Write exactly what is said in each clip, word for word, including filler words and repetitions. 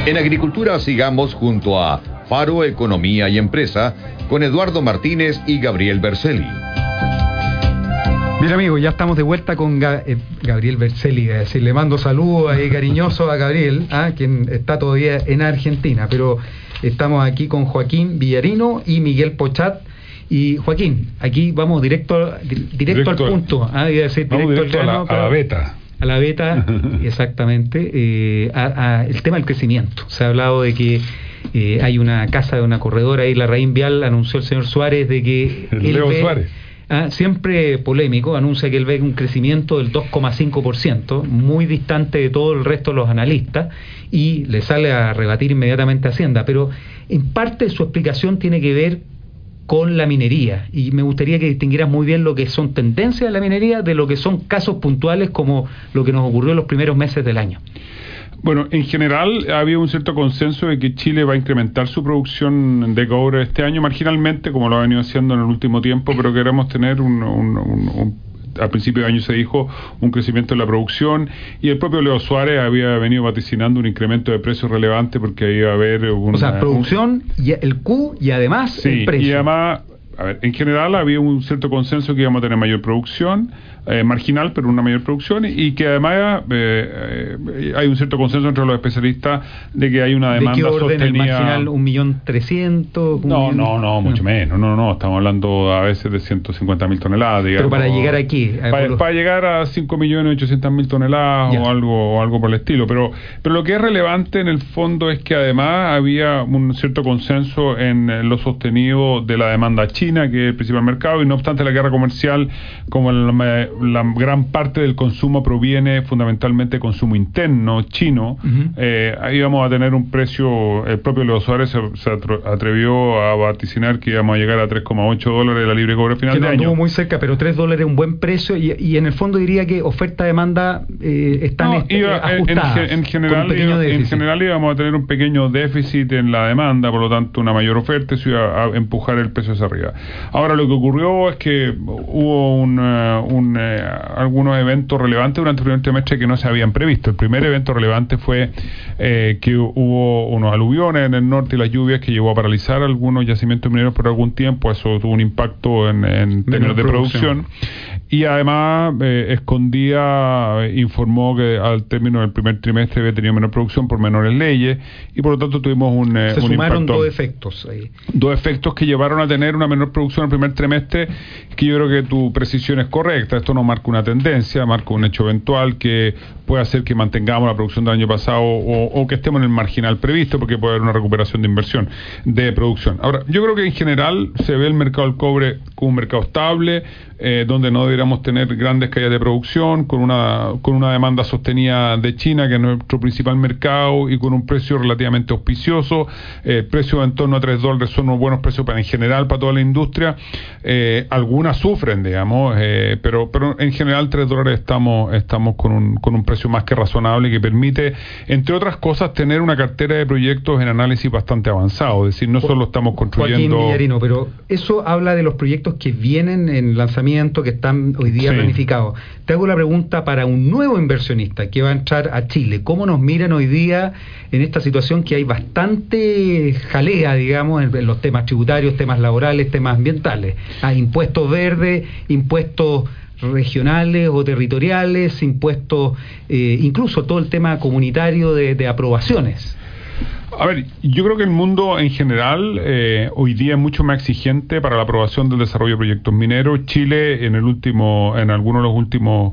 En Agricultura sigamos junto a Faro Economía y Empresa con Eduardo Martínez y Gabriel Berzelli. Bien, amigos, ya estamos de vuelta con Ga- eh, Gabriel Berzelli. Es decir, le mando saludos ahí cariñosos a Gabriel, ¿ah? quien está todavía en Argentina, pero estamos aquí con Joaquín Villarino y Miguel Pochat. Y Joaquín, aquí vamos directo, directo, directo al punto, ¿ah? Iba a decir vamos directo, directo al a, grano, la, a la beta. A la beta, exactamente. Eh, a, a el tema del crecimiento. Se ha hablado de que eh, hay una casa de una corredora ahí, la Raín Vial, anunció el señor Suárez de que el él Leo ve, Suárez. Ah, siempre polémico, anuncia que él ve un crecimiento del dos coma cinco por ciento, muy distante de todo el resto de los analistas, y le sale a rebatir inmediatamente a Hacienda. Pero en parte su explicación tiene que ver con la minería, y me gustaría que distinguieras muy bien lo que son tendencias de la minería de lo que son casos puntuales como lo que nos ocurrió en los primeros meses del año. Bueno, en general había un cierto consenso de que Chile va a incrementar su producción de cobre este año marginalmente, como lo ha venido haciendo en el último tiempo, pero queremos tener un, un, un, un al principio de año se dijo un crecimiento en la producción, y el propio Leo Suárez había venido vaticinando un incremento de precios relevante porque iba a haber una, o sea, producción, un, y el Q y además sí, el precio. Y además, a ver, en general había un cierto consenso que íbamos a tener mayor producción, eh, marginal, pero una mayor producción, y que además eh, eh, hay un cierto consenso entre los especialistas de que hay una demanda sostenida. ¿De qué orden sostenida? El marginal, un millón trescientos? No, no, no, mucho no. menos, no, no, estamos hablando a veces de ciento cincuenta mil toneladas, digamos. Pero para llegar aquí... Para, para llegar a cinco millones ochocientos mil toneladas ya. o algo o algo por el estilo, pero pero lo que es relevante en el fondo es que además había un cierto consenso en lo sostenido de la demanda china, que es el principal mercado, y no obstante la guerra comercial, como la, la gran parte del consumo proviene fundamentalmente de consumo interno chino, uh-huh. eh, ahí vamos a tener un precio, el propio Leo Suárez se, se atrevió a vaticinar que íbamos a llegar a tres coma ocho dólares la libre cobre final que de no año. Estuvo muy cerca, pero tres dólares es un buen precio, y, y en el fondo diría que oferta-demanda eh, están no, est- iba, ajustadas. En, en, general, iba, en general íbamos a tener un pequeño déficit en la demanda, por lo tanto una mayor oferta, eso iba a empujar el precio hacia arriba. Ahora lo que ocurrió es que hubo un, uh, un, uh, algunos eventos relevantes durante el primer trimestre que no se habían previsto. El primer evento relevante fue eh, que hubo unos aluviones en el norte y las lluvias que llevó a paralizar algunos yacimientos mineros por algún tiempo. Eso tuvo un impacto en, en términos de producción. producción. Y además eh, Escondida eh, informó que al término del primer trimestre había tenido menor producción por menores leyes, y por lo tanto tuvimos un, eh, se un sumaron impacto, dos efectos ahí. Dos efectos que llevaron a tener una menor producción en el primer trimestre, que yo creo que tu precisión es correcta. Esto no marca una tendencia, marca un hecho eventual que puede hacer que mantengamos la producción del año pasado o, o que estemos en el marginal previsto, porque puede haber una recuperación de inversión, de producción. Ahora, yo creo que en general se ve el mercado del cobre como un mercado estable, eh, donde no deberíamos tener grandes caídas de producción, con una con una demanda sostenida de China, que es nuestro principal mercado, y con un precio relativamente auspicioso. Eh, precios en torno a tres dólares son unos buenos precios para en general para toda la industria. Eh, algunas sufren, digamos, eh, pero pero en general tres dólares estamos estamos con un con un precio más que razonable, que permite, entre otras cosas, tener una cartera de proyectos en análisis bastante avanzado. Es decir, no solo estamos construyendo... Joaquín Villarino, pero eso habla de los proyectos que vienen en lanzamiento, que están hoy día sí. planificados. Te hago la pregunta para un nuevo inversionista que va a entrar a Chile. ¿Cómo nos miran hoy día en esta situación que hay bastante jalea, digamos, en, en los temas tributarios, temas laborales, temas ambientales? Ah, impuestos verdes, impuestos regionales o territoriales, impuestos, eh, incluso todo el tema comunitario de, de aprobaciones. A ver, yo creo que el mundo en general eh, hoy día es mucho más exigente para la aprobación del desarrollo de proyectos mineros. Chile, en el último, en algunos de los últimos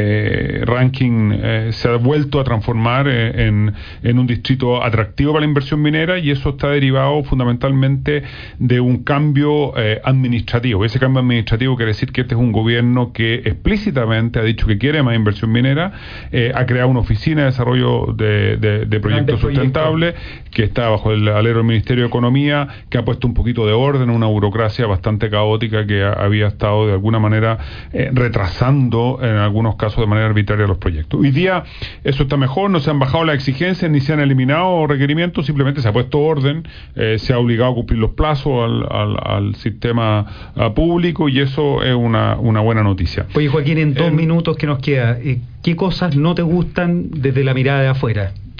eh, rankings, eh, se ha vuelto a transformar eh, en, en un distrito atractivo para la inversión minera, y eso está derivado fundamentalmente de un cambio eh, administrativo. Ese cambio administrativo quiere decir que este es un gobierno que explícitamente ha dicho que quiere más inversión minera, eh, ha creado una oficina de desarrollo de, de, de proyectos sustentables, que está bajo el alero del Ministerio de Economía, que ha puesto un poquito de orden a una burocracia bastante caótica que a, había estado de alguna manera eh, retrasando en algunos casos de manera arbitraria los proyectos. Hoy día eso está mejor, no se han bajado las exigencias ni se han eliminado requerimientos, simplemente se ha puesto orden, eh, se ha obligado a cumplir los plazos al, al, al sistema uh, público, y eso es una, una buena noticia. Oye, Joaquín, en dos eh, minutos que nos queda, eh, ¿qué cosas no te gustan desde la mirada de afuera?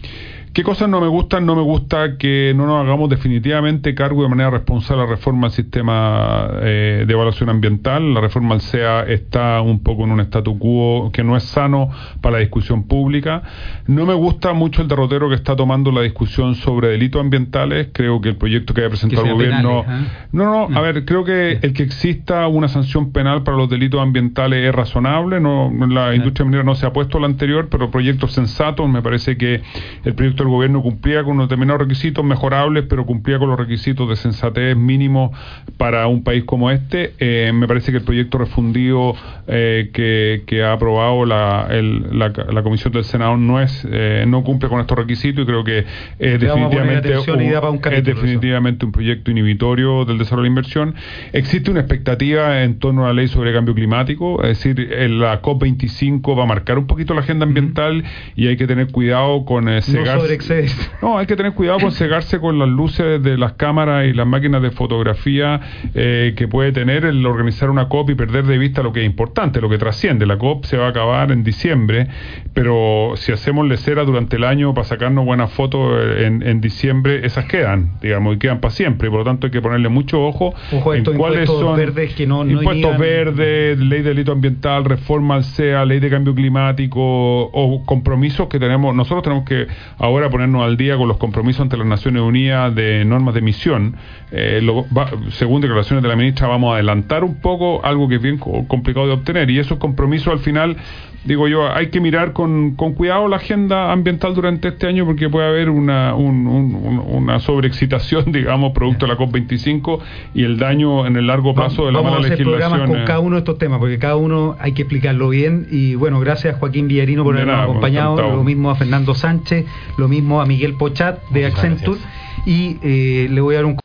¿Qué cosas no me gustan? No me gusta que no nos hagamos definitivamente cargo de manera responsable la reforma al sistema eh, de evaluación ambiental. La reforma al C E A está un poco en un statu quo que no es sano para la discusión pública. No me gusta mucho el derrotero que está tomando la discusión sobre delitos ambientales. Creo que el proyecto que haya presentado el gobierno... Penales, ¿eh? No, no, no, a ver, creo que el que exista una sanción penal para los delitos ambientales es razonable. No, la industria minera no se ha puesto la anterior, pero proyectos sensatos. Me parece que el proyecto del gobierno cumplía con unos determinados requisitos mejorables, pero cumplía con los requisitos de sensatez mínimos para un país como este. Eh, me parece que el proyecto refundido eh, que, que ha aprobado la, el, la, la Comisión del Senado no es eh, no cumple con estos requisitos y creo que es definitivamente, un, un es definitivamente un proyecto inhibitorio del desarrollo de la inversión. Existe una expectativa en torno a la ley sobre cambio climático, es decir, la COP veinticinco va a marcar un poquito la agenda ambiental uh-huh. y hay que tener cuidado con eh, cegarse. No, no, hay que tener cuidado con cegarse con las luces de las cámaras y las máquinas de fotografía eh, que puede tener el organizar una COP y perder de vista lo que es importante, lo que trasciende. La COP se va a acabar en diciembre, pero si hacemos leceras durante el año para sacarnos buenas fotos en, en diciembre, esas quedan, digamos, y quedan para siempre, y por lo tanto hay que ponerle mucho ojo, ojo en cuáles son verdes que no, no impuestos irían... verdes, ley de delito ambiental, reforma al C E A, ley de cambio climático o compromisos que tenemos. Nosotros tenemos que ahora ponernos al día con los compromisos ante las Naciones Unidas de normas de emisión. Eh, lo, va, según declaraciones de la ministra, vamos a adelantar un poco algo que es bien complicado de obtener, y esos compromisos al final, digo yo, hay que mirar con, con cuidado la agenda ambiental durante este año, porque puede haber una, un, un, una sobreexcitación, digamos, producto de la COP veinticinco y el daño en el largo plazo de la mala legislación. Vamos a hacer programas con cada uno de estos temas, porque cada uno hay que explicarlo bien. Y bueno, gracias Joaquín Villarino por habernos acompañado, lo mismo a Fernando Sánchez, lo mismo a Miguel Pochat de Accenture, y eh, le voy a dar un